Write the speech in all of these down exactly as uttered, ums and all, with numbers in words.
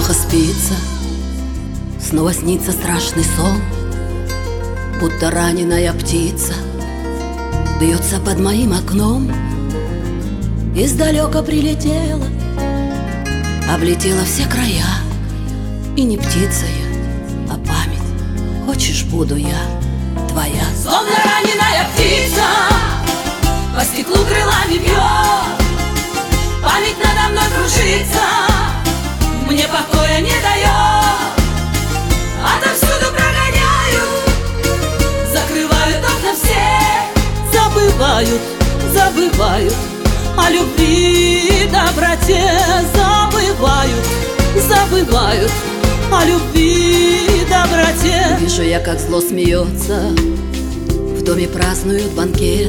плохо спится, снова снится страшный сон, будто раненая птица бьется под моим окном. Издалека прилетела, облетела все края, и не птица я, а память. Хочешь, буду я твоя. Словно раненая птица по стеклу крылами бьет, память надо мной кружится, мне покоя не дает. Отовсюду прогоняют, закрывают окна все, Забывают, забывают о любви и доброте. Забывают, забывают о любви и доброте. Вижу я, как зло смеется, в доме празднуют банкет,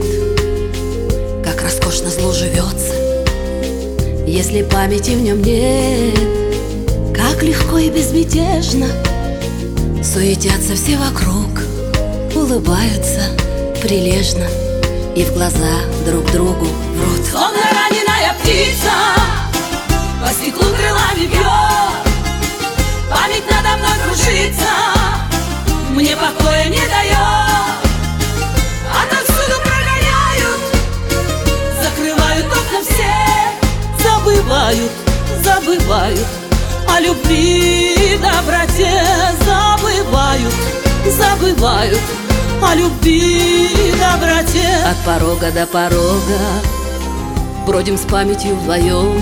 как роскошно зло живется, если памяти в нем нет. Как легко и безмятежно суетятся все вокруг, улыбаются прилежно и в глаза друг другу врут. Словно раненая птица по стеклу крылами бьет, память надо мной кружится, мне покоя не дает. Отовсюду прогоняют, закрывают окна все, Забывают, забывают о любви и доброте. Забывают, забывают о любви и доброте. От порога до порога бродим с памятью вдвоем,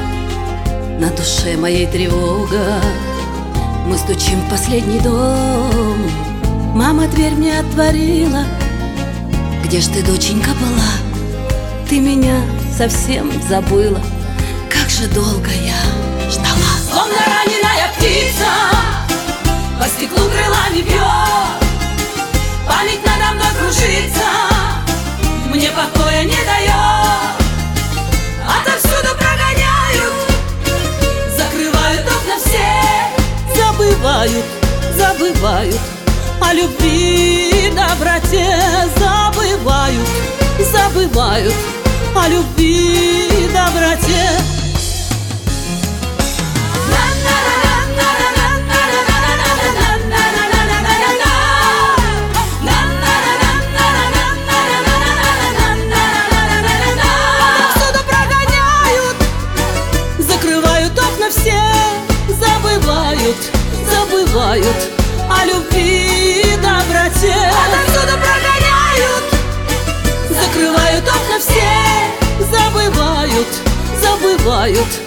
на душе моей тревога. Мы стучим в последний дом. Мама дверь мне отворила. Где ж ты, доченька, была? Ты меня совсем забыла. Как же долго я ждала. словно раненая птица по стеклу крылами бьет, память надо мной кружится, мне покоя не дает. Отовсюду прогоняют, закрывают окна все, Забывают, забывают о любви и доброте. Забывают, забывают о любви и доброте. Отовсюду прогоняют, Закрывают окна все, забывают, забывают о любви и доброте. отовсюду прогоняют, Закрывают окна все, забывают, забывают